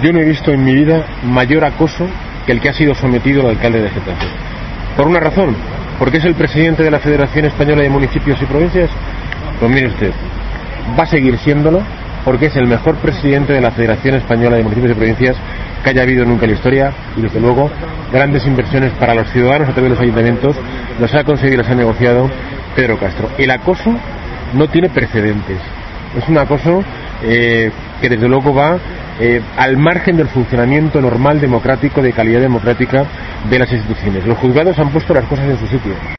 Yo no he visto en mi vida mayor acoso que el que ha sido sometido el alcalde de Getafe. ¿Por una razón? ¿Porque es el presidente de la Federación Española de Municipios y Provincias? Pues mire usted, va a seguir siéndolo porque es el mejor presidente de la Federación Española de Municipios y Provincias que haya habido nunca en la historia, y desde luego grandes inversiones para los ciudadanos a través de los ayuntamientos los ha conseguido y los ha negociado Pedro Castro. El acoso no tiene precedentes, es un acoso que desde luego va al margen del funcionamiento normal democrático, de calidad democrática de las instituciones. Los juzgados han puesto las cosas en su sitio.